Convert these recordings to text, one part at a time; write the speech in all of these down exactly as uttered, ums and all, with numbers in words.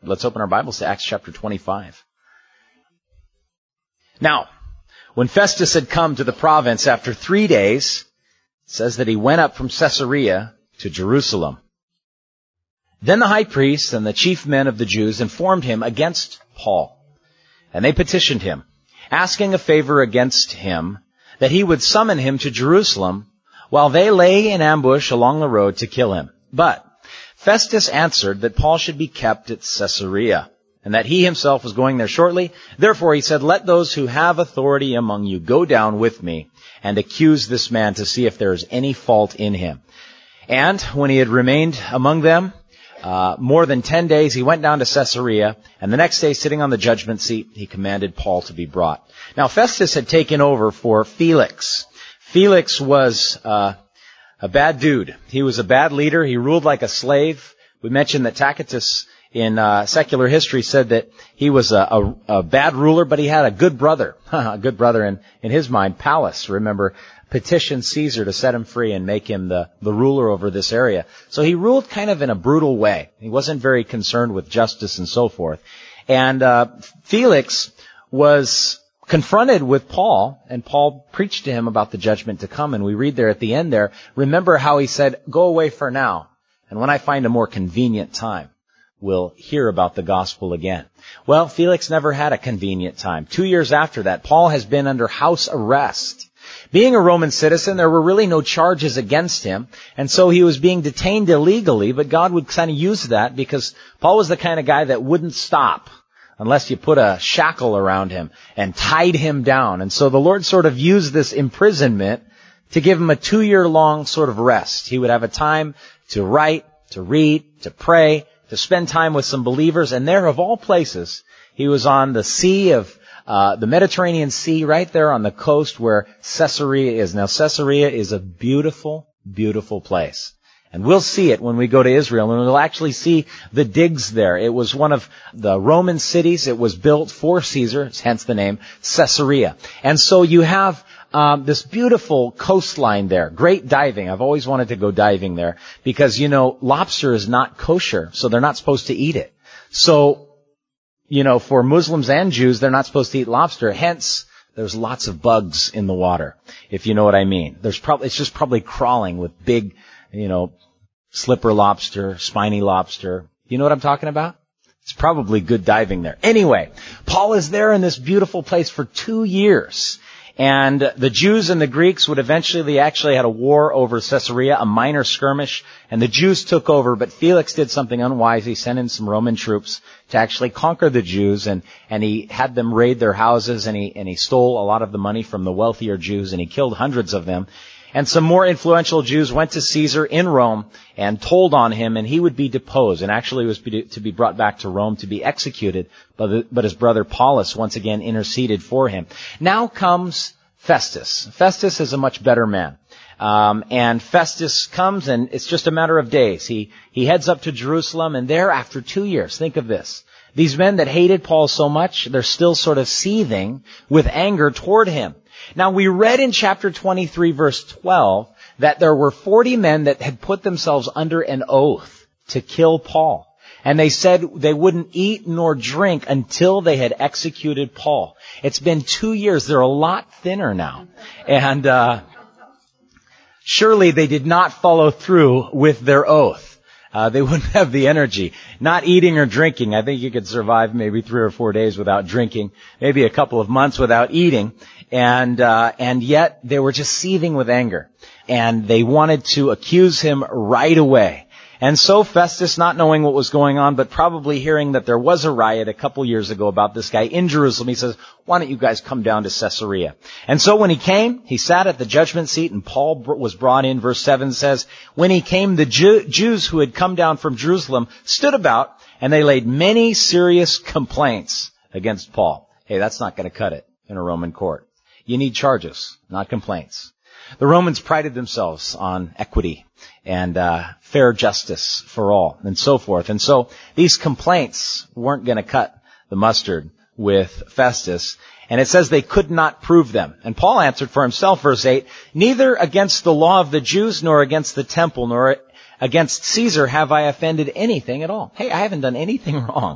Let's open our Bibles to Acts chapter twenty-five. Now, when Festus had come to the province after three days, it says that he went up from Caesarea to Jerusalem. Then the high priest and the chief men of the Jews informed him against Paul, and they petitioned him, asking a favor against him, that he would summon him to Jerusalem, while they lay in ambush along the road to kill him. But Festus answered that Paul should be kept at Caesarea, and that he himself was going there shortly. Therefore he said, let those who have authority among you go down with me, and accuse this man to see if there is any fault in him. And when he had remained among them uh, more than ten days, he went down to Caesarea, and the next day, sitting on the judgment seat, he commanded Paul to be brought. Now Festus had taken over for Felix. Felix was uh, a bad dude. He was a bad leader. He ruled like a slave. We mentioned that Tacitus in uh, secular history said that he was a, a, a bad ruler, but he had a good brother. a good brother in, in his mind, Pallas. Remember, petitioned Caesar to set him free and make him the, the ruler over this area. So he ruled kind of in a brutal way. He wasn't very concerned with justice and so forth. And uh, Felix was confronted with Paul, and Paul preached to him about the judgment to come. And we read there at the end there, remember how he said, go away for now, and when I find a more convenient time, we'll hear about the gospel again. Well, Felix never had a convenient time. Two years after that, Paul has been under house arrest. Being a Roman citizen, there were really no charges against him, and so he was being detained illegally, but God would kind of use that because Paul was the kind of guy that wouldn't stop unless you put a shackle around him and tied him down. And so the Lord sort of used this imprisonment to give him a two-year-long sort of rest. He would have a time to write, to read, to pray, to spend time with some believers, and there, of all places, he was on the sea of Uh, the Mediterranean Sea, right there on the coast where Caesarea is. Now, Caesarea is a beautiful, beautiful place. And we'll see it when we go to Israel, and we'll actually see the digs there. It was one of the Roman cities. It was built for Caesar, hence the name Caesarea. And so you have um, this beautiful coastline there. Great diving. I've always wanted to go diving there because, you know, lobster is not kosher, so they're not supposed to eat it. So, you know, for Muslims and Jews, they're not supposed to eat lobster. Hence, there's lots of bugs in the water, if you know what I mean. There's probably, it's just probably crawling with big, you know, slipper lobster, spiny lobster. You know what I'm talking about? It's probably good diving there. Anyway, Paul is there in this beautiful place for two years. And the Jews and the Greeks would eventually, they actually had a war over Caesarea, a minor skirmish, and the Jews took over, but Felix did something unwise. He sent in some Roman troops to actually conquer the Jews, and, and he had them raid their houses, and he, and he stole a lot of the money from the wealthier Jews, and he killed hundreds of them. And some more influential Jews went to Caesar in Rome and told on him, and he would be deposed, and actually was to be brought back to Rome to be executed, but, the, but his brother Paulus once again interceded for him. Now comes Festus. Festus is a much better man. Um, and Festus comes, and it's just a matter of days. He, he heads up to Jerusalem, and there, after two years, think of this. These men that hated Paul so much, they're still sort of seething with anger toward him. Now, we read in chapter twenty-three, verse twelve, that there were forty men that had put themselves under an oath to kill Paul. And they said they wouldn't eat nor drink until they had executed Paul. It's been two years. They're a lot thinner now. And uh surely they did not follow through with their oath. Uh, they wouldn't have the energy. Not eating or drinking. I think you could survive maybe three or four days without drinking. Maybe a couple of months without eating. And, uh, and yet they were just seething with anger. And they wanted to accuse him right away. And so Festus, not knowing what was going on, but probably hearing that there was a riot a couple years ago about this guy in Jerusalem, he says, why don't you guys come down to Caesarea? And so when he came, he sat at the judgment seat, and Paul was brought in. Verse seven says, when he came, the Jew- Jews who had come down from Jerusalem stood about, and they laid many serious complaints against Paul. Hey, that's not going to cut it in a Roman court. You need charges, not complaints. The Romans prided themselves on equity and uh fair justice for all, and so forth. And so these complaints weren't going to cut the mustard with Festus. And it says they could not prove them. And Paul answered for himself, verse eight, neither against the law of the Jews, nor against the temple, nor against Caesar have I offended anything at all. Hey, I haven't done anything wrong.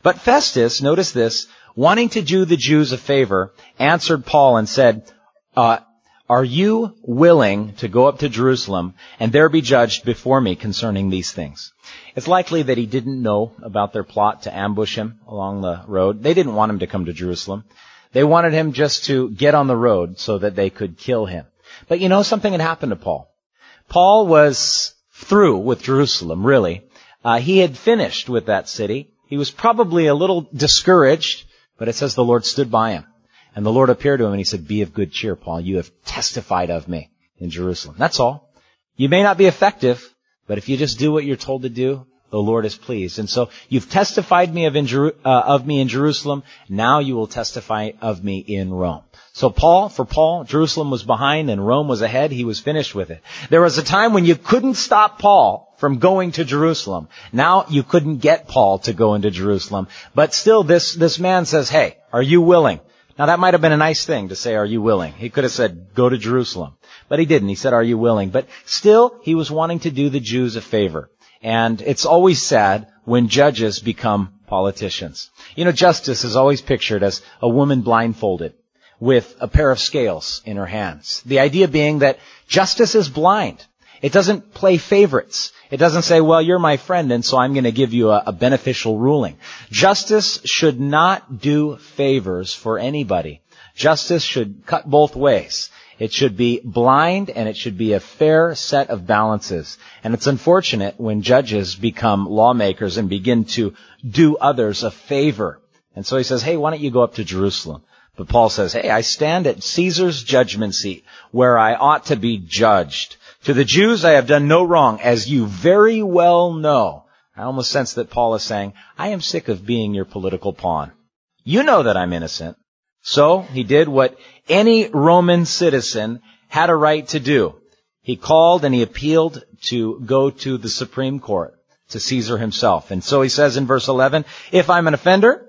But Festus, notice this, wanting to do the Jews a favor, answered Paul and said, uh, are you willing to go up to Jerusalem and there be judged before me concerning these things? It's likely that he didn't know about their plot to ambush him along the road. They didn't want him to come to Jerusalem. They wanted him just to get on the road so that they could kill him. But you know, something had happened to Paul. Paul was through with Jerusalem, really. Uh, he had finished with that city. He was probably a little discouraged, but it says the Lord stood by him. And the Lord appeared to him and he said, be of good cheer, Paul. You have testified of me in Jerusalem. That's all. You may not be effective, but if you just do what you're told to do, the Lord is pleased. And so you've testified me of, in Jeru- uh, of me in Jerusalem. Now you will testify of me in Rome. So Paul, for Paul, Jerusalem was behind and Rome was ahead. He was finished with it. There was a time when you couldn't stop Paul from going to Jerusalem. Now you couldn't get Paul to go into Jerusalem. But still this, this man says, hey, are you willing? Now that might have been a nice thing to say, are you willing? He could have said, go to Jerusalem. But he didn't. He said, are you willing? But still, he was wanting to do the Jews a favor. And it's always sad when judges become politicians. You know, justice is always pictured as a woman blindfolded with a pair of scales in her hands. The idea being that justice is blind. It doesn't play favorites. It doesn't say, well, you're my friend, and so I'm going to give you a, a beneficial ruling. Justice should not do favors for anybody. Justice should cut both ways. It should be blind, and it should be a fair set of balances. And it's unfortunate when judges become lawmakers and begin to do others a favor. And so he says, hey, why don't you go up to Jerusalem? But Paul says, hey, I stand at Caesar's judgment seat where I ought to be judged. To the Jews I have done no wrong, as you very well know. I almost sense that Paul is saying, I am sick of being your political pawn. You know that I'm innocent. So he did what any Roman citizen had a right to do. He called and he appealed to go to the Supreme Court, to Caesar himself. And so he says in verse eleven, if I'm an offender,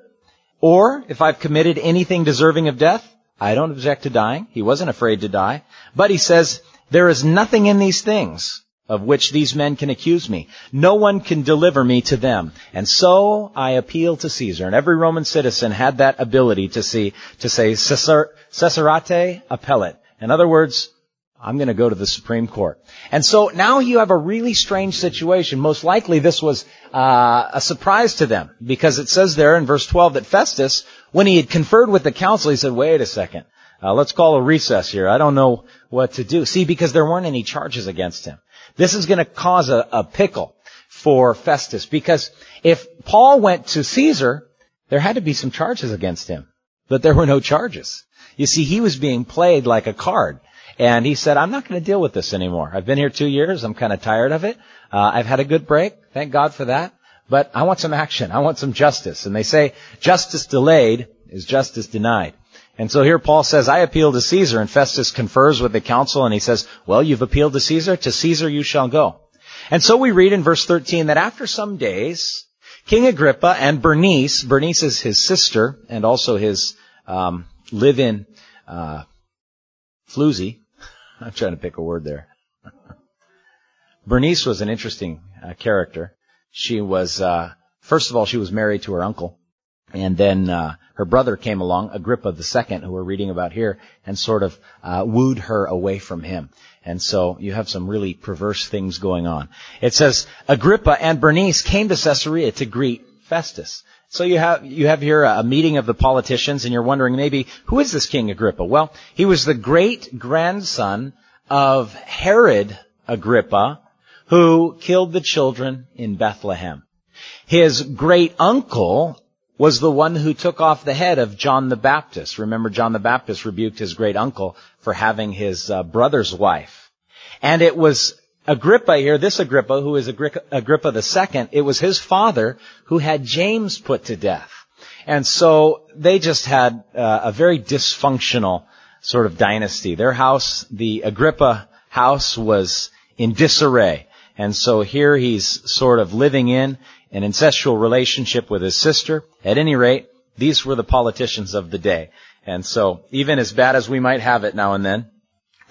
or if I've committed anything deserving of death, I don't object to dying. He wasn't afraid to die. But he says, there is nothing in these things of which these men can accuse me. No one can deliver me to them. And so I appeal to Caesar. And every Roman citizen had that ability to see, to say, Caesarate appellant. In other words, I'm going to go to the Supreme Court. And so now you have a really strange situation. Most likely this was uh, a surprise to them, because it says there in verse twelve that Festus, when he had conferred with the council, he said, wait a second. Uh, let's call a recess here. I don't know what to do. See, because there weren't any charges against him. This is going to cause a, a pickle for Festus, because if Paul went to Caesar, there had to be some charges against him. But there were no charges. You see, he was being played like a card. And he said, I'm not going to deal with this anymore. I've been here two years. I'm kind of tired of it. Uh, I've had a good break. Thank God for that. But I want some action. I want some justice. And they say justice delayed is justice denied. And so here Paul says, I appeal to Caesar. And Festus confers with the council and he says, well, you've appealed to Caesar. To Caesar you shall go. And so we read in verse thirteen that after some days, King Agrippa and Bernice, Bernice is his sister and also his um, live-in uh, floozy. I'm trying to pick a word there. Bernice was an interesting uh, character. She was, uh, first of all, she was married to her uncle. And then uh, her brother came along, Agrippa the Second, who we're reading about here, and sort of uh, wooed her away from him. And so you have some really perverse things going on. It says, Agrippa and Bernice came to Caesarea to greet Festus. So you have you have here a meeting of the politicians, and you're wondering maybe, who is this King Agrippa? Well, he was the great-grandson of Herod Agrippa, who killed the children in Bethlehem. His great-uncle was the one who took off the head of John the Baptist. Remember, John the Baptist rebuked his great-uncle for having his uh, brother's wife. And it was Agrippa here, this Agrippa, who is Agrippa the Second, it was his father who had James put to death. And so they just had uh, a very dysfunctional sort of dynasty. Their house, the Agrippa house, was in disarray. And so here he's sort of living in an incestual relationship with his sister. At any rate, these were the politicians of the day. And so even as bad as we might have it now and then,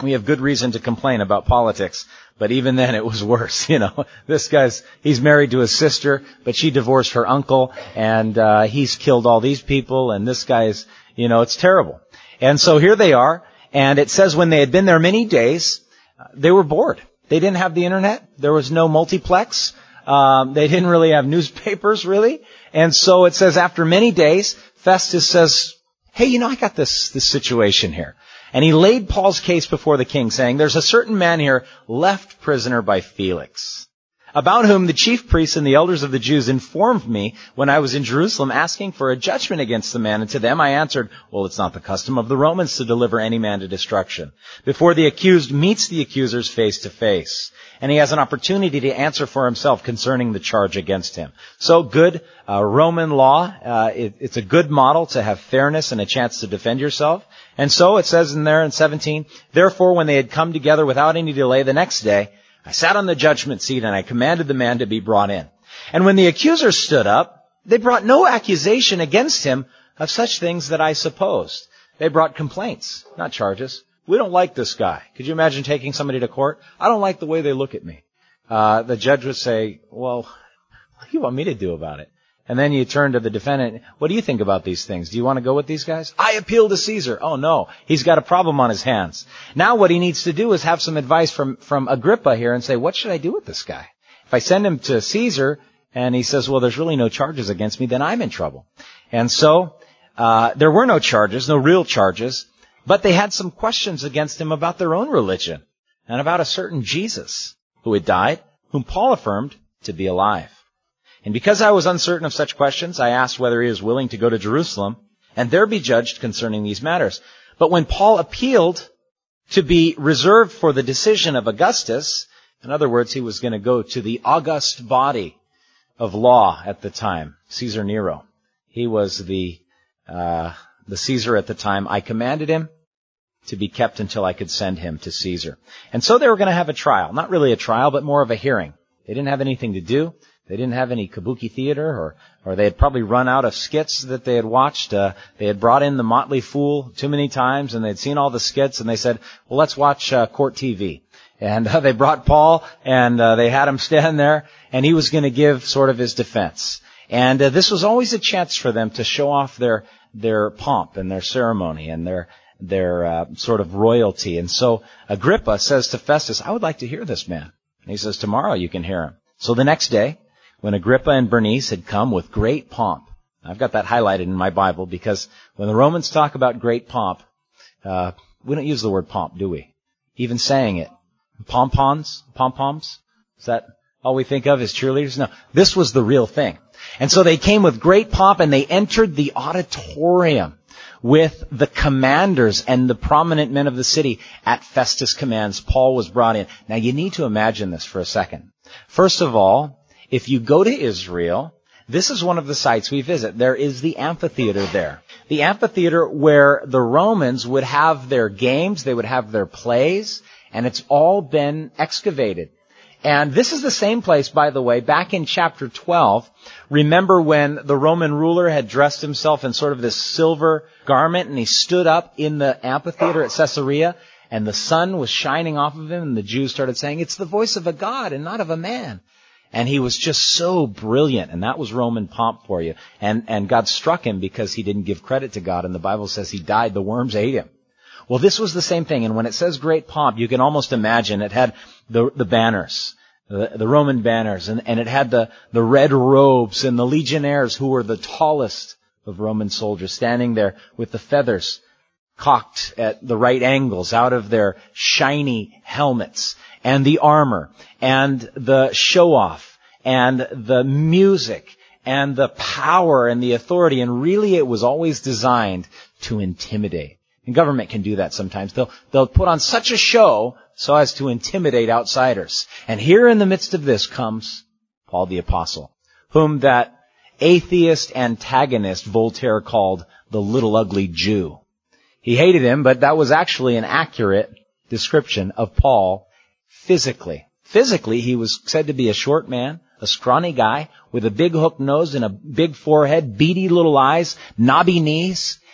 we have good reason to complain about politics. But even then it was worse, you know. This guy's, he's married to his sister, but she divorced her uncle, and uh he's killed all these people, and this guy's, you know, it's terrible. And so here they are, and it says when they had been there many days, they were bored. They didn't have the internet. There was no multiplex. Um, they didn't really have newspapers, really. And so it says after many days, Festus says, hey, you know, I got this, this situation here. And he laid Paul's case before the king, saying, there's a certain man here left prisoner by Felix, about whom the chief priests and the elders of the Jews informed me when I was in Jerusalem asking for a judgment against the man. And to them I answered, well, it's not the custom of the Romans to deliver any man to destruction before the accused meets the accusers face to face. And he has an opportunity to answer for himself concerning the charge against him. So good uh, Roman law. Uh, it, it's a good model to have fairness and a chance to defend yourself. And so it says in there in seventeen, therefore when they had come together without any delay the next day, I sat on the judgment seat and I commanded the man to be brought in. And when the accusers stood up, they brought no accusation against him of such things that I supposed. They brought complaints, not charges. We don't like this guy. Could you imagine taking somebody to court? I don't like the way they look at me. Uh, the judge would say, well, what do you want me to do about it? And then you turn to the defendant. What do you think about these things? Do you want to go with these guys? I appeal to Caesar. Oh no, he's got a problem on his hands. Now what he needs to do is have some advice from, from Agrippa here and say, what should I do with this guy? If I send him to Caesar and he says, well, there's really no charges against me, then I'm in trouble. And so, uh, there were no charges, no real charges. But they had some questions against him about their own religion and about a certain Jesus who had died, whom Paul affirmed to be alive. And because I was uncertain of such questions, I asked whether he was willing to go to Jerusalem and there be judged concerning these matters. But when Paul appealed to be reserved for the decision of Augustus, in other words, he was going to go to the august body of law at the time, Caesar Nero. He was the uh the Caesar at the time. I commanded him to be kept until I could send him to Caesar. And so they were going to have a trial. Not really a trial, but more of a hearing. They didn't have anything to do. They didn't have any kabuki theater, or, or they had probably run out of skits that they had watched. Uh, they had brought in the Motley Fool too many times, and they'd seen all the skits, and they said, well, let's watch uh, court T V. And uh, they brought Paul, and uh, they had him stand there, and he was going to give sort of his defense. And uh, this was always a chance for them to show off their their pomp and their ceremony and their their uh, sort of royalty. And so Agrippa says to Festus, I would like to hear this man. And he says, tomorrow you can hear him. So the next day, when Agrippa and Bernice had come with great pomp, I've got that highlighted in my Bible because when the Romans talk about great pomp, uh, we don't use the word pomp, do we? Even saying it. Pom-poms? Pom-poms? Is that all we think of as cheerleaders? No. This was the real thing. And so they came with great pomp and they entered the auditorium with the commanders and the prominent men of the city. At Festus' commands, Paul was brought in. Now you need to imagine this for a second. First of all, if you go to Israel, this is one of the sites we visit. There is the amphitheater there. The amphitheater where the Romans would have their games, they would have their plays, and it's all been excavated. And this is the same place, by the way, back in chapter twelve. Remember when the Roman ruler had dressed himself in sort of this silver garment and he stood up in the amphitheater at Caesarea and the sun was shining off of him and the Jews started saying, it's the voice of a God and not of a man. And he was just so brilliant, and that was Roman pomp for you. And, and God struck him because he didn't give credit to God, and the Bible says he died, the worms ate him. Well, this was the same thing, and when it says great pomp, you can almost imagine it had the, the banners, the, the Roman banners, and, and it had the, the red robes and the legionnaires who were the tallest of Roman soldiers standing there with the feathers cocked at the right angles out of their shiny helmets, and the armor, and the show-off, and the music, and the power and the authority, and really it was always designed to intimidate. And government can do that sometimes. They'll, they'll put on such a show so as to intimidate outsiders. And here in the midst of this comes Paul the Apostle, whom that atheist antagonist Voltaire called the little ugly Jew. He hated him, but that was actually an accurate description of Paul physically. Physically, he was said to be a short man, a scrawny guy with a big hook nose and a big forehead, beady little eyes, knobby knees,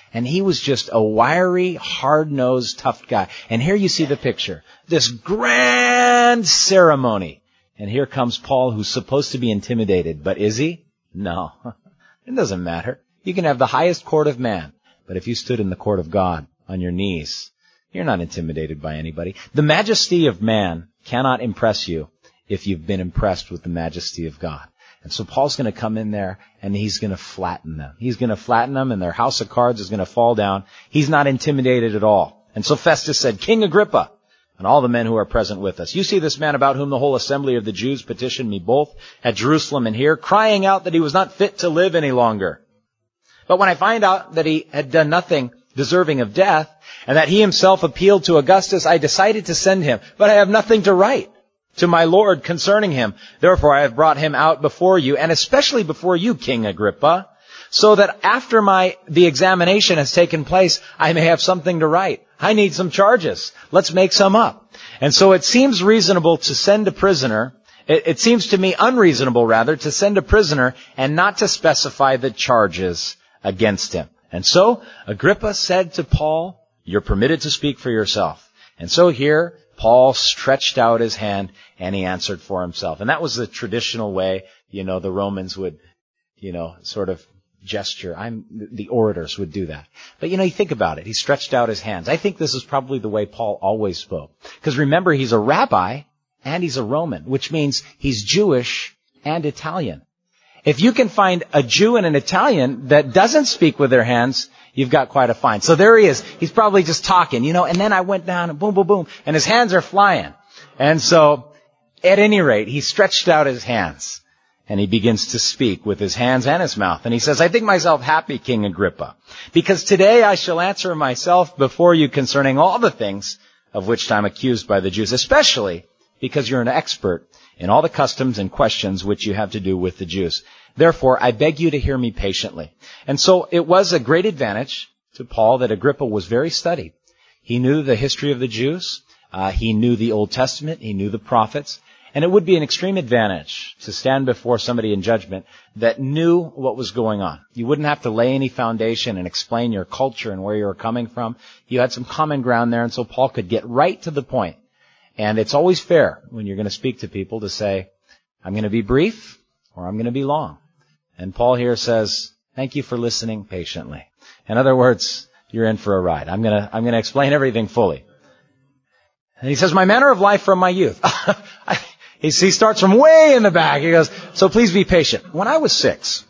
And he was just a wiry, hard-nosed, tough guy. And here you see the picture. This grand ceremony. And here comes Paul, who's supposed to be intimidated. But is he? No. It doesn't matter. You can have the highest court of man. But if you stood in the court of God on your knees, you're not intimidated by anybody. The majesty of man cannot impress you if you've been impressed with the majesty of God. And so Paul's going to come in there and he's going to flatten them. He's going to flatten them and their house of cards is going to fall down. He's not intimidated at all. And so Festus said, King Agrippa, and all the men who are present with us, you see this man about whom the whole assembly of the Jews petitioned me both at Jerusalem and here, crying out that he was not fit to live any longer. But when I find out that he had done nothing deserving of death, and that he himself appealed to Augustus, I decided to send him. But I have nothing to write to my Lord concerning him. Therefore I have brought him out before you, and especially before you, King Agrippa, so that after my the examination has taken place, I may have something to write. I need some charges. Let's make some up. And so it seems reasonable to send a prisoner, it, it seems to me unreasonable, rather, to send a prisoner and not to specify the charges against him. And so Agrippa said to Paul, you're permitted to speak for yourself. And so here, Paul stretched out his hand and he answered for himself. And that was the traditional way, you know, the Romans would, you know, sort of gesture. I'm, the orators would do that. But, you know, you think about it. He stretched out his hands. I think this is probably the way Paul always spoke. Because remember, he's a rabbi and he's a Roman, which means he's Jewish and Italian. If you can find a Jew and an Italian that doesn't speak with their hands, you've got quite a find. So there he is. He's probably just talking, you know, and then I went down and boom, boom, boom, and his hands are flying. And so, at any rate, he stretched out his hands and he begins to speak with his hands and his mouth. And he says, I think myself happy, King Agrippa, because today I shall answer myself before you concerning all the things of which I'm accused by the Jews, especially because you're an expert in all the customs and questions which you have to do with the Jews. Therefore, I beg you to hear me patiently. And so it was a great advantage to Paul that Agrippa was very studied. He knew the history of the Jews. Uh, he knew the Old Testament. He knew the prophets. And it would be an extreme advantage to stand before somebody in judgment that knew what was going on. You wouldn't have to lay any foundation and explain your culture and where you were coming from. You had some common ground there, and so Paul could get right to the point. And it's always fair when you're going to speak to people to say, I'm going to be brief or I'm going to be long. And Paul here says, thank you for listening patiently. In other words, you're in for a ride. I'm going to, I'm going to explain everything fully. And he says, my manner of life from my youth. he, he starts from way in the back. He goes, so please be patient. When I was six,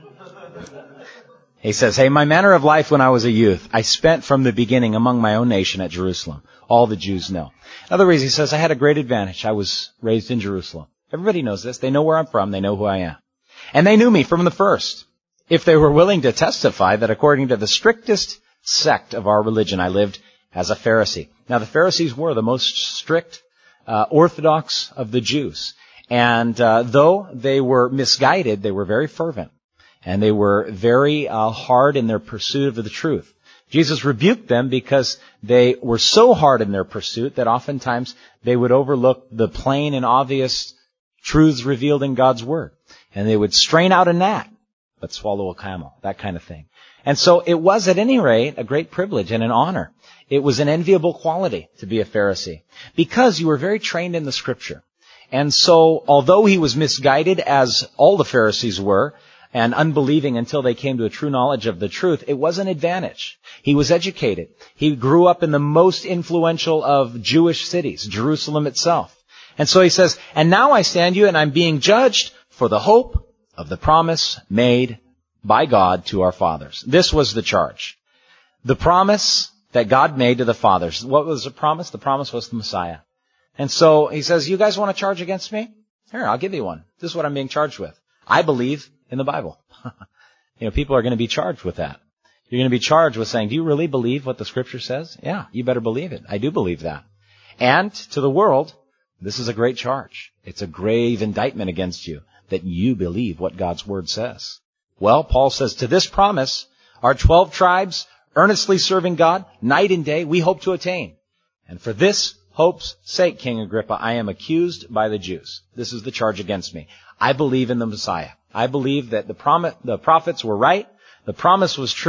he says, hey, my manner of life when I was a youth, I spent from the beginning among my own nation at Jerusalem. All the Jews know. In other words, he says, I had a great advantage. I was raised in Jerusalem. Everybody knows this. They know where I'm from. They know who I am. And they knew me from the first. If they were willing to testify that according to the strictest sect of our religion, I lived as a Pharisee. Now, the Pharisees were the most strict, uh, orthodox of the Jews. And uh, though they were misguided, they were very fervent. And they were very uh, hard in their pursuit of the truth. Jesus rebuked them because they were so hard in their pursuit that oftentimes they would overlook the plain and obvious truths revealed in God's Word. And they would strain out a gnat, but swallow a camel, that kind of thing. And so it was at any rate a great privilege and an honor. It was an enviable quality to be a Pharisee because you were very trained in the Scripture. And so although he was misguided, as all the Pharisees were, and unbelieving until they came to a true knowledge of the truth, it was an advantage. He was educated. He grew up in the most influential of Jewish cities, Jerusalem itself. And so he says, and now I stand you and I'm being judged for the hope of the promise made by God to our fathers. This was the charge. The promise that God made to the fathers. What was the promise? The promise was the Messiah. And so he says, you guys want to charge against me? Here, I'll give you one. This is what I'm being charged with. I believe in the Bible. You know, people are going to be charged with that. You're going to be charged with saying, do you really believe what the Scripture says? Yeah, you better believe it. I do believe that. And to the world, this is a great charge. It's a grave indictment against you that you believe what God's Word says. Well, Paul says, to this promise, our twelve tribes, earnestly serving God, night and day, we hope to attain. And for this hope's sake, King Agrippa, I am accused by the Jews. This is the charge against me. I believe in the Messiah. I believe that the, prom- the prophets were right, the promise was true,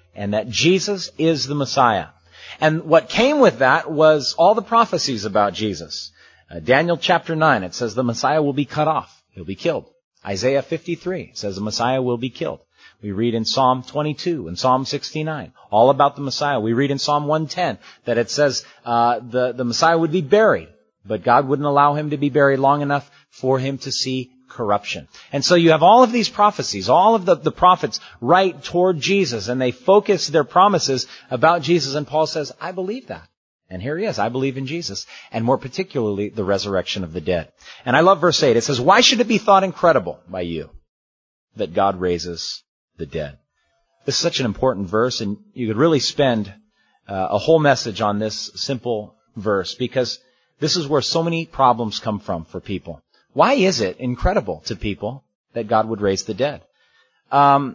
and that Jesus is the Messiah. And what came with that was all the prophecies about Jesus. Uh, Daniel chapter nine, it says the Messiah will be cut off. He'll be killed. Isaiah fifty-three says the Messiah will be killed. We read in Psalm twenty-two and Psalm sixty-nine all about the Messiah. We read in Psalm one ten that it says uh, the, the Messiah would be buried, but God wouldn't allow him to be buried long enough for him to see corruption. And so you have all of these prophecies, all of the, the prophets write toward Jesus, and they focus their promises about Jesus. And Paul says, I believe that. And here he is. I believe in Jesus, and more particularly the resurrection of the dead. And I love verse eight. It says, why should it be thought incredible by you that God raises the dead? This is such an important verse, and you could really spend uh, a whole message on this simple verse, because this is where so many problems come from for people. Why is it incredible to people that God would raise the dead? Um,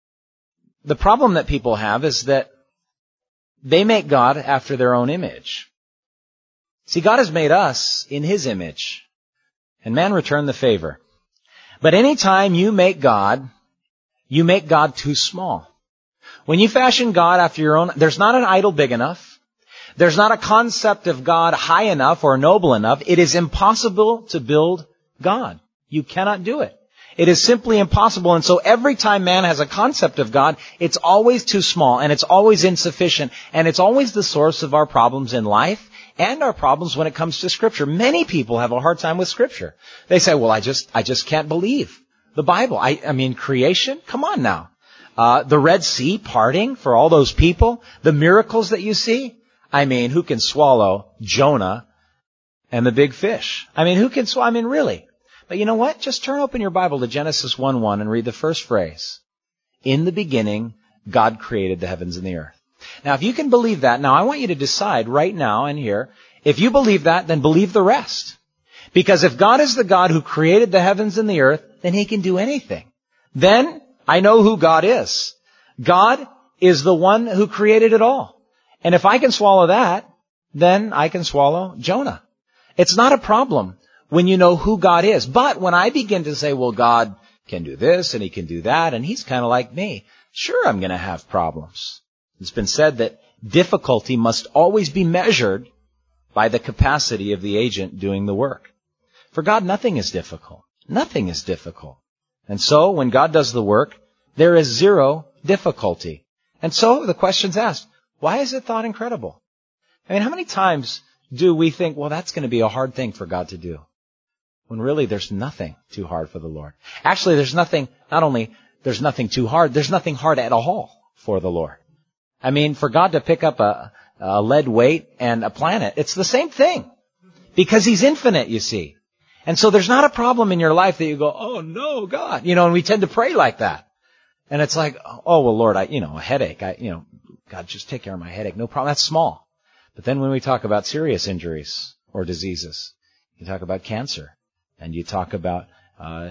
the problem that people have is that they make God after their own image. See, God has made us in His image, and man returned the favor. But anytime you make God, you make God too small. When you fashion God after your own, there's not an idol big enough. There's not a concept of God high enough or noble enough. It is impossible to build God. You cannot do it. It is simply impossible. And so every time man has a concept of God, it's always too small, and it's always insufficient, and it's always the source of our problems in life and our problems when it comes to Scripture. Many people have a hard time with Scripture. They say, well, I just, I just can't believe the Bible. I, I mean, creation? Come on now. Uh, the Red Sea parting for all those people, the miracles that you see. I mean, who can swallow Jonah and the big fish? I mean, who can swallow? I mean, really. But you know what? Just turn open your Bible to Genesis one one and read the first phrase. In the beginning, God created the heavens and the earth. Now, if you can believe that, now I want you to decide right now and here, if you believe that, then believe the rest. Because if God is the God who created the heavens and the earth, then He can do anything. Then I know who God is. God is the one who created it all. And if I can swallow that, then I can swallow Jonah. It's not a problem when you know who God is. But when I begin to say, well, God can do this and He can do that, and He's kind of like me, sure, I'm going to have problems. It's been said that difficulty must always be measured by the capacity of the agent doing the work. For God, nothing is difficult. Nothing is difficult. And so when God does the work, there is zero difficulty. And so the question's asked, why is it thought incredible? I mean, how many times do we think, well, that's going to be a hard thing for God to do? When really there's nothing too hard for the Lord. Actually, there's nothing, not only there's nothing too hard, there's nothing hard at all for the Lord. I mean, for God to pick up a, a lead weight and a planet, it's the same thing. Because He's infinite, you see. And so there's not a problem in your life that you go, oh no, God. You know, and we tend to pray like that. And it's like, oh, well, Lord, I, you know, a headache, I, you know, God, just take care of my headache. No problem. That's small. But then when we talk about serious injuries or diseases, you talk about cancer. And you talk about uh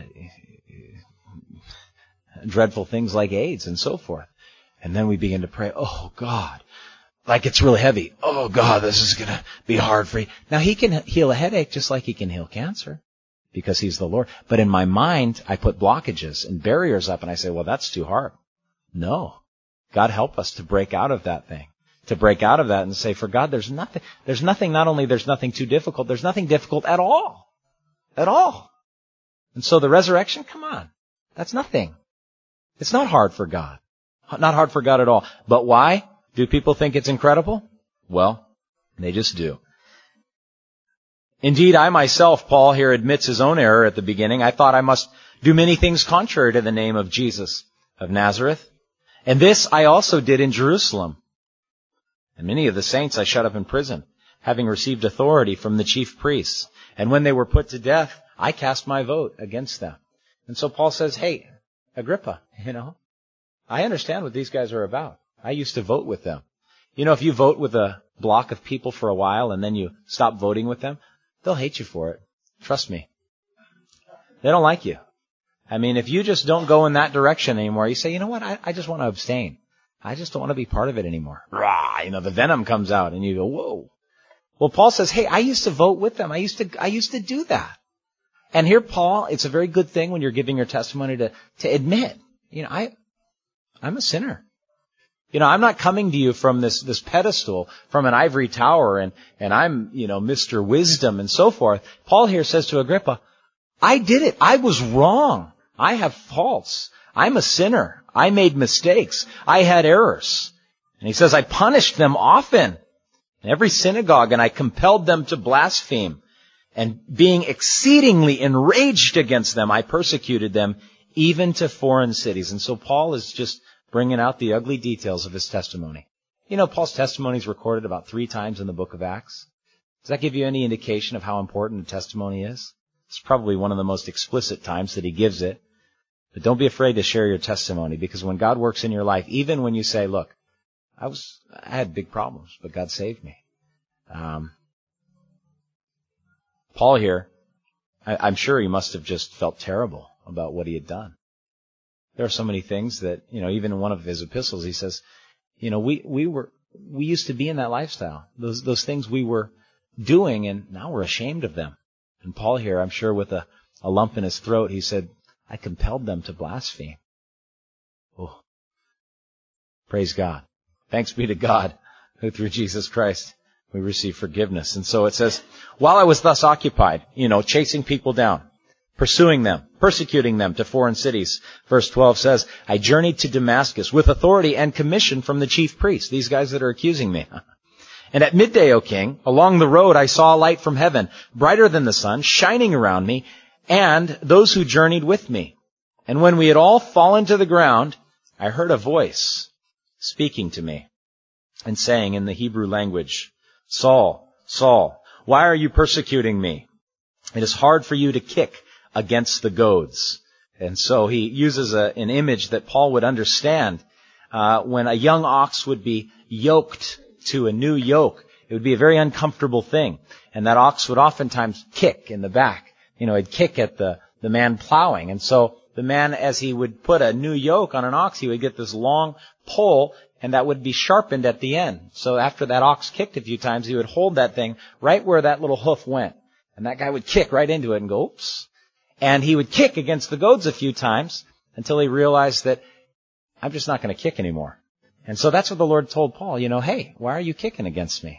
dreadful things like AIDS and so forth. And then we begin to pray, oh, God, like it's really heavy. Oh, God, this is going to be hard for you. Now, He can heal a headache just like He can heal cancer because He's the Lord. But in my mind, I put blockages and barriers up, and I say, well, that's too hard. No. God help us to break out of that thing. To break out of that and say, for God, there's nothing, there's nothing, not only there's nothing too difficult, there's nothing difficult at all. At all. And so the resurrection, come on. That's nothing. It's not hard for God. Not hard for God at all. But why do people think it's incredible? Well, they just do. Indeed, I myself, Paul here admits his own error at the beginning. I thought I must do many things contrary to the name of Jesus of Nazareth. And this I also did in Jerusalem. And many of the saints I shut up in prison, having received authority from the chief priests. And when they were put to death, I cast my vote against them. And so Paul says, hey, Agrippa, you know, I understand what these guys are about. I used to vote with them. You know, if you vote with a block of people for a while and then you stop voting with them, they'll hate you for it. Trust me. They don't like you. I mean, if you just don't go in that direction anymore, you say, you know what, I, I just want to abstain. I just don't want to be part of it anymore. Rah, you know, the venom comes out and you go, whoa. Well, Paul says, hey, I used to vote with them. I used to, I used to do that. And here, Paul, it's a very good thing when you're giving your testimony to, to admit, you know, I, I'm a sinner. You know, I'm not coming to you from this, this pedestal, from an ivory tower, and, and I'm, you know, Mister Wisdom and so forth. Paul here says to Agrippa, I did it. I was wrong. I have faults. I'm a sinner. I made mistakes. I had errors. And he says, I punished them often in every synagogue, and I compelled them to blaspheme. And being exceedingly enraged against them, I persecuted them even to foreign cities. And so Paul is just bringing out the ugly details of his testimony. You know, Paul's testimony is recorded about three times in the book of Acts. Does that give you any indication of how important a testimony is? It's probably one of the most explicit times that he gives it. But don't be afraid to share your testimony, because when God works in your life, even when you say, look, I was, I had big problems, but God saved me. Um, Paul here, I, I'm sure he must have just felt terrible about what he had done. There are so many things that, you know, even in one of his epistles, he says, you know, we, we were, we used to be in that lifestyle. Those, those things we were doing, and now we're ashamed of them. And Paul here, I'm sure with a, a lump in his throat, he said, I compelled them to blaspheme. Oh, praise God. Thanks be to God, who through Jesus Christ we receive forgiveness. And so it says, while I was thus occupied, you know, chasing people down, pursuing them, persecuting them to foreign cities, verse twelve says, I journeyed to Damascus with authority and commission from the chief priests, these guys that are accusing me. And at midday, O king, along the road I saw a light from heaven, brighter than the sun, shining around me, and those who journeyed with me. And when we had all fallen to the ground, I heard a voice speaking to me and saying in the Hebrew language, Saul, Saul, why are you persecuting me? It is hard for you to kick against the goads. And so he uses a, an image that Paul would understand. Uh, when a young ox would be yoked to a new yoke, it would be a very uncomfortable thing. And that ox would oftentimes kick in the back. You know, he'd kick at the, the man plowing. And so the man, as he would put a new yoke on an ox, he would get this long pole, and that would be sharpened at the end. So after that ox kicked a few times, he would hold that thing right where that little hoof went. And that guy would kick right into it and go, oops. And he would kick against the goads a few times until he realized that I'm just not going to kick anymore. And so that's what the Lord told Paul, you know, hey, why are you kicking against me?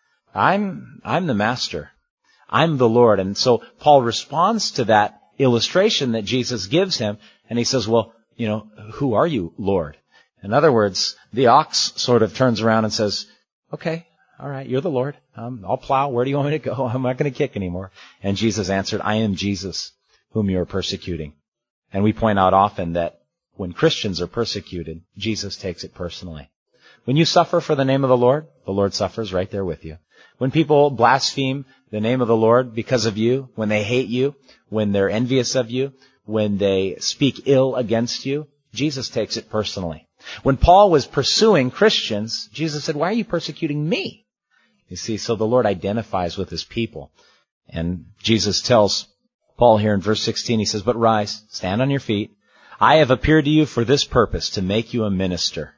I'm, I'm the master. I'm the Lord. And so Paul responds to that illustration that Jesus gives him, and he says, well, you know, who are you, Lord? In other words, the ox sort of turns around and says, okay, all right, you're the Lord. Um, I'll plow. Where do you want me to go? I'm not going to kick anymore. And Jesus answered, I am Jesus, whom you are persecuting. And we point out often that when Christians are persecuted, Jesus takes it personally. When you suffer for the name of the Lord, the Lord suffers right there with you. When people blaspheme the name of the Lord because of you, when they hate you, when they're envious of you, when they speak ill against you, Jesus takes it personally. When Paul was pursuing Christians, Jesus said, why are you persecuting me? You see, so the Lord identifies with his people. And Jesus tells Paul here in verse sixteen, he says, but rise, stand on your feet. I have appeared to you for this purpose, to make you a minister.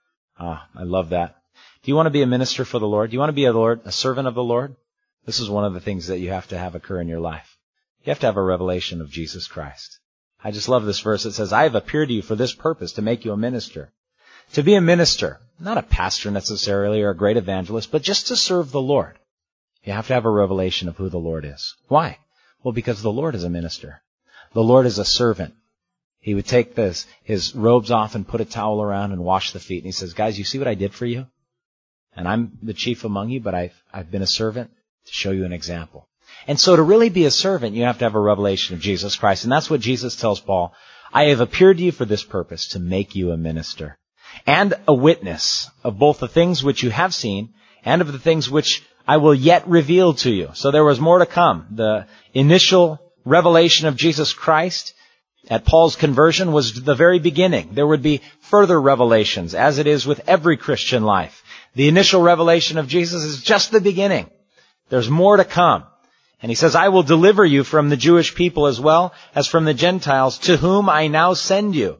Ah, I love that. Do you want to be a minister for the Lord? Do you want to be a Lord, a servant of the Lord? This is one of the things that you have to have occur in your life. You have to have a revelation of Jesus Christ. I just love this verse. It says, I have appeared to you for this purpose, to make you a minister. To be a minister, not a pastor necessarily or a great evangelist, but just to serve the Lord. You have to have a revelation of who the Lord is. Why? Well, because the Lord is a minister. The Lord is a servant. He would take this, his robes off and put a towel around and wash the feet. And he says, guys, you see what I did for you? And I'm the chief among you, but I've, I've been a servant to show you an example. And so to really be a servant, you have to have a revelation of Jesus Christ. And that's what Jesus tells Paul. I have appeared to you for this purpose, to make you a minister and a witness of both the things which you have seen and of the things which I will yet reveal to you. So there was more to come. The initial revelation of Jesus Christ at Paul's conversion was the very beginning. There would be further revelations, as it is with every Christian life. The initial revelation of Jesus is just the beginning. There's more to come. And he says, I will deliver you from the Jewish people as well as from the Gentiles, to whom I now send you,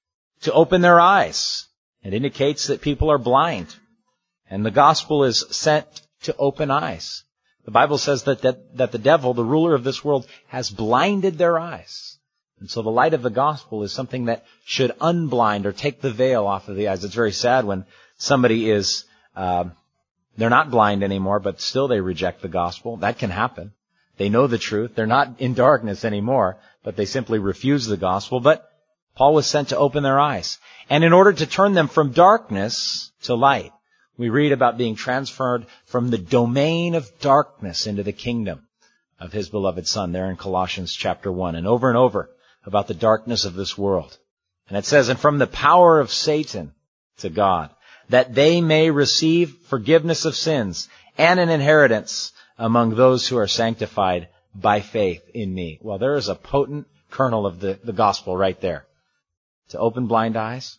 to open their eyes. It indicates that people are blind. And the gospel is sent to open eyes. The Bible says that, that, that the devil, the ruler of this world, has blinded their eyes. And so the light of the gospel is something that should unblind or take the veil off of the eyes. It's very sad when somebody is, uh, they're not blind anymore, but still they reject the gospel. That can happen. They know the truth. They're not in darkness anymore, but they simply refuse the gospel. But Paul was sent to open their eyes. And in order to turn them from darkness to light, we read about being transferred from the domain of darkness into the kingdom of his beloved Son there in Colossians chapter one. And over and over about the darkness of this world. And it says, and from the power of Satan to God, that they may receive forgiveness of sins and an inheritance among those who are sanctified by faith in me. Well, there is a potent kernel of the, the gospel right there. To open blind eyes,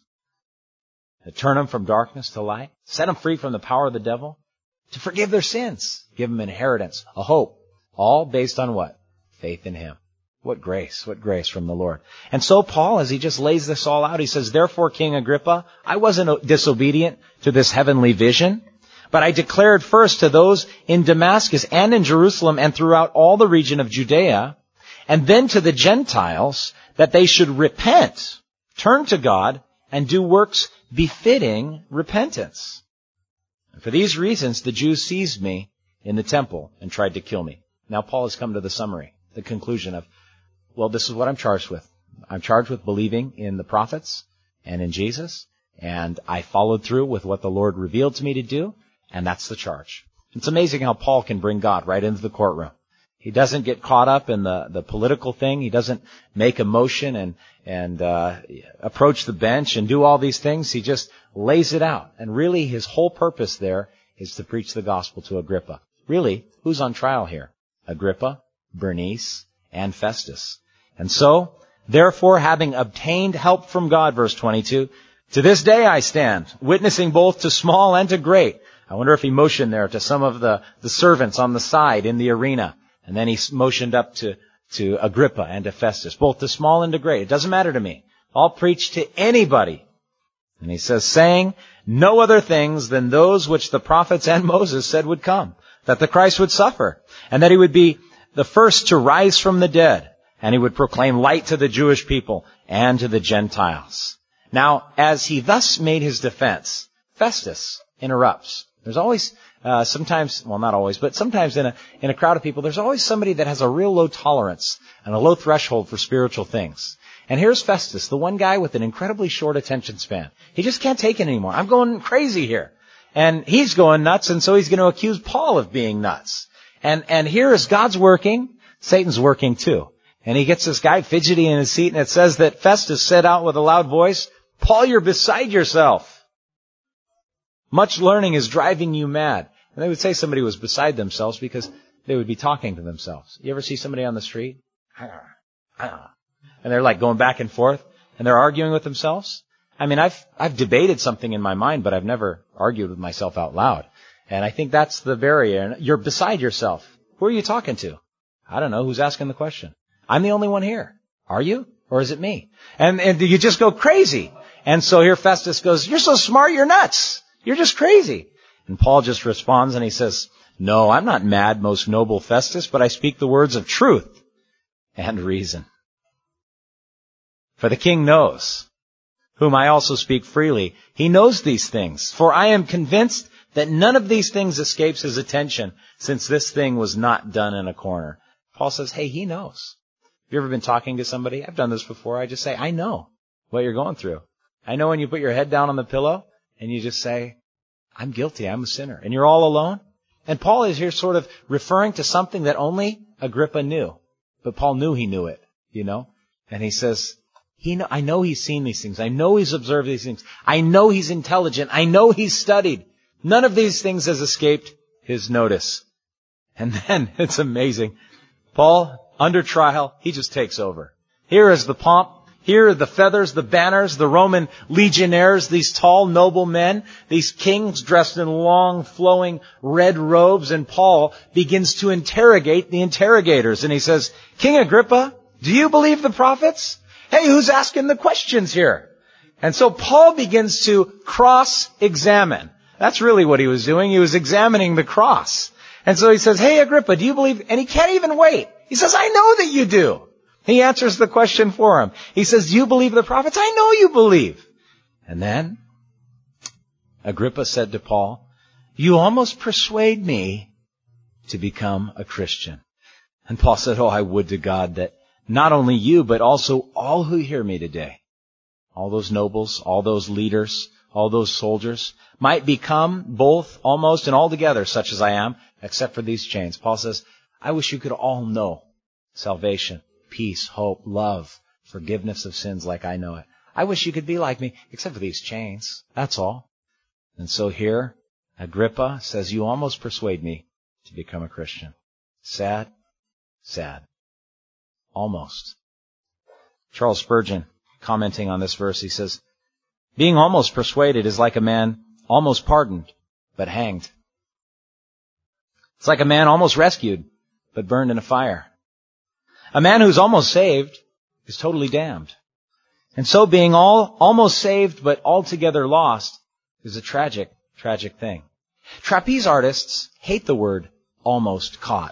to turn them from darkness to light, set them free from the power of the devil, to forgive their sins, give them inheritance, a hope, all based on what? Faith in him. What grace, what grace from the Lord. And so Paul, as he just lays this all out, he says, therefore, King Agrippa, I wasn't disobedient to this heavenly vision, but I declared first to those in Damascus and in Jerusalem and throughout all the region of Judea, and then to the Gentiles, that they should repent, turn to God, and do works befitting repentance. And for these reasons, the Jews seized me in the temple and tried to kill me. Now Paul has come to the summary, the conclusion of, well, this is what I'm charged with. I'm charged with believing in the prophets and in Jesus, and I followed through with what the Lord revealed to me to do, and that's the charge. It's amazing how Paul can bring God right into the courtroom. He doesn't get caught up in the, the political thing. He doesn't make a motion and, and, uh, approach the bench and do all these things. He just lays it out. And really his whole purpose there is to preach the gospel to Agrippa. Really, who's on trial here? Agrippa, Bernice, and Festus. And so, therefore, having obtained help from God, verse twenty-two, to this day I stand, witnessing both to small and to great. I wonder if he motioned there to some of the, the servants on the side in the arena. And then he motioned up to, to Agrippa and to Festus, both to small and to great. It doesn't matter to me. I'll preach to anybody. And he says, saying no other things than those which the prophets and Moses said would come, that the Christ would suffer, and that he would be the first to rise from the dead, and he would proclaim light to the Jewish people and to the Gentiles. Now, as he thus made his defense, Festus interrupts. There's always, uh, sometimes, well, not always, but sometimes in a, in a crowd of people, there's always somebody that has a real low tolerance and a low threshold for spiritual things. And here's Festus, the one guy with an incredibly short attention span. He just can't take it anymore. I'm going crazy here. And he's going nuts, and so he's going to accuse Paul of being nuts. And, and here is God's working, Satan's working too. And he gets this guy fidgety in his seat, and it says that Festus said out with a loud voice, Paul, you're beside yourself. Much learning is driving you mad. And they would say somebody was beside themselves because they would be talking to themselves. You ever see somebody on the street? And they're like going back and forth, and they're arguing with themselves. I mean, I've, I've debated something in my mind, but I've never argued with myself out loud. And I think that's the barrier. You're beside yourself. Who are you talking to? I don't know. Who's asking the question? I'm the only one here. Are you? Or is it me? And, and you just go crazy. And so here Festus goes, you're so smart, you're nuts. You're just crazy. And Paul just responds and he says, no, I'm not mad, most noble Festus, but I speak the words of truth and reason. For the king knows, whom I also speak freely. He knows these things. For I am convinced that none of these things escapes his attention, since this thing was not done in a corner. Paul says, hey, he knows. Have you ever been talking to somebody? I've done this before. I just say, I know what you're going through. I know when you put your head down on the pillow and you just say, I'm guilty, I'm a sinner. And you're all alone. And Paul is here sort of referring to something that only Agrippa knew. But Paul knew he knew it, you know. And he says, he know, I know he's seen these things. I know he's observed these things. I know he's intelligent. I know he's studied. None of these things has escaped his notice. And then, it's amazing. Paul, under trial, he just takes over. Here is the pomp. Here are the feathers, the banners, the Roman legionnaires, these tall, noble men, these kings dressed in long, flowing red robes. And Paul begins to interrogate the interrogators. And he says, King Agrippa, do you believe the prophets? Hey, who's asking the questions here? And so Paul begins to cross-examine. That's really what he was doing. He was examining the cross. And so he says, hey, Agrippa, do you believe? And he can't even wait. He says, I know that you do. He answers the question for him. He says, do you believe the prophets? I know you believe. And then Agrippa said to Paul, you almost persuade me to become a Christian. And Paul said, oh, I would to God that not only you, but also all who hear me today, all those nobles, all those leaders, all those soldiers, might become both, almost, and altogether such as I am, except for these chains. Paul says, I wish you could all know salvation, peace, hope, love, forgiveness of sins like I know it. I wish you could be like me, except for these chains. That's all. And so here, Agrippa says, you almost persuade me to become a Christian. Sad, sad. Almost. Charles Spurgeon, commenting on this verse, he says, being almost persuaded is like a man almost pardoned, but hanged. It's like a man almost rescued, but burned in a fire. A man who's almost saved is totally damned. And so being all almost saved, but altogether lost is a tragic, tragic thing. Trapeze artists hate the word almost caught.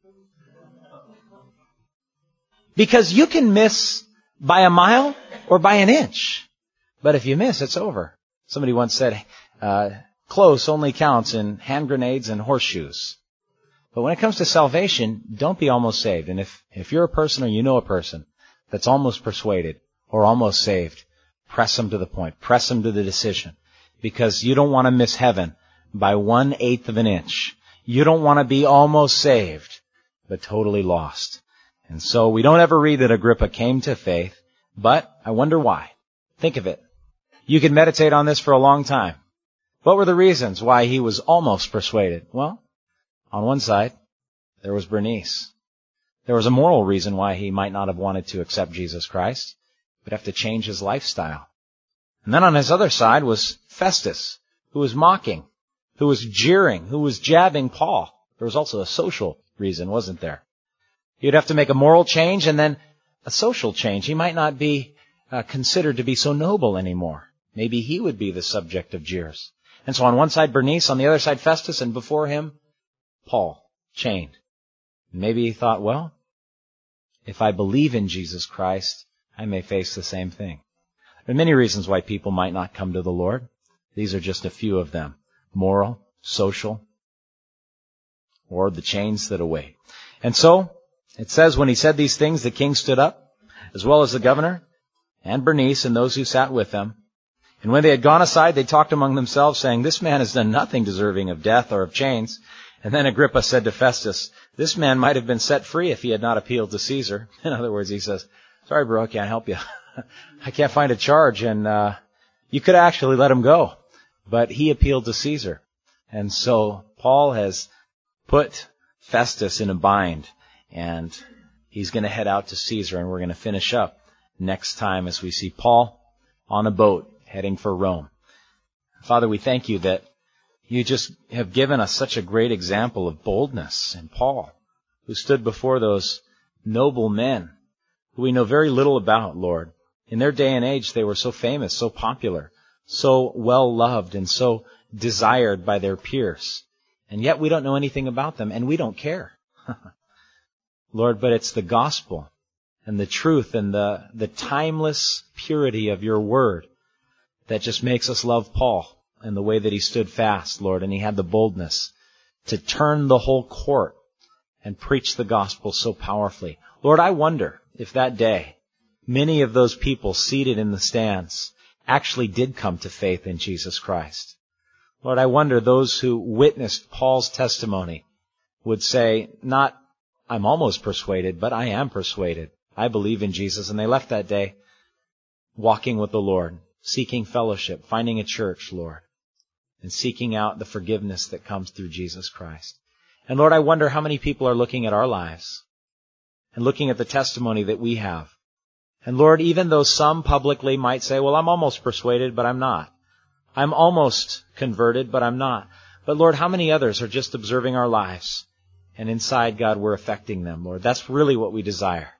Because you can miss by a mile or by an inch. But if you miss, it's over. Somebody once said, uh, close only counts in hand grenades and horseshoes. But when it comes to salvation, don't be almost saved. And if, if you're a person or you know a person that's almost persuaded or almost saved, press them to the point. Press them to the decision. Because you don't want to miss heaven by one eighth of an inch. You don't want to be almost saved, but totally lost. And so we don't ever read that Agrippa came to faith, but I wonder why. Think of it. You can meditate on this for a long time. What were the reasons why he was almost persuaded? Well, on one side, there was Bernice. There was a moral reason why he might not have wanted to accept Jesus Christ, but have to change his lifestyle. And then on his other side was Festus, who was mocking, who was jeering, who was jabbing Paul. There was also a social reason, wasn't there? You'd have to make a moral change and then a social change. He might not be uh, considered to be so noble anymore. Maybe he would be the subject of jeers. And so on one side, Bernice, on the other side, Festus, and before him, Paul, chained. Maybe he thought, well, if I believe in Jesus Christ, I may face the same thing. There are many reasons why people might not come to the Lord. These are just a few of them. Moral, social, or the chains that await. And so, it says when he said these things, the king stood up, as well as the governor, and Bernice, and those who sat with them. And when they had gone aside, they talked among themselves, saying, this man has done nothing deserving of death or of chains. And then Agrippa said to Festus, this man might have been set free if he had not appealed to Caesar. In other words, he says, sorry, bro, I can't help you. I can't find a charge, and uh you could actually let him go. But he appealed to Caesar. And so Paul has put Festus in a bind, and he's going to head out to Caesar, and we're going to finish up next time as we see Paul on a boat heading for Rome. Father, we thank you that you just have given us such a great example of boldness in Paul, who stood before those noble men who we know very little about, Lord. In their day and age, they were so famous, so popular, so well loved, and so desired by their peers. And yet we don't know anything about them, and we don't care. Lord, but it's the gospel and the truth and the, the timeless purity of your word that just makes us love Paul and the way that he stood fast, Lord, and he had the boldness to turn the whole court and preach the gospel so powerfully. Lord, I wonder if that day many of those people seated in the stands actually did come to faith in Jesus Christ. Lord, I wonder those who witnessed Paul's testimony would say, not, I'm almost persuaded, but I am persuaded. I believe in Jesus. And they left that day walking with the Lord, seeking fellowship, finding a church, Lord, and seeking out the forgiveness that comes through Jesus Christ. And Lord, I wonder how many people are looking at our lives and looking at the testimony that we have. And Lord, even though some publicly might say, well, I'm almost persuaded, but I'm not. I'm almost converted, but I'm not. But Lord, how many others are just observing our lives? And inside, God, we're affecting them, Lord. That's really what we desire.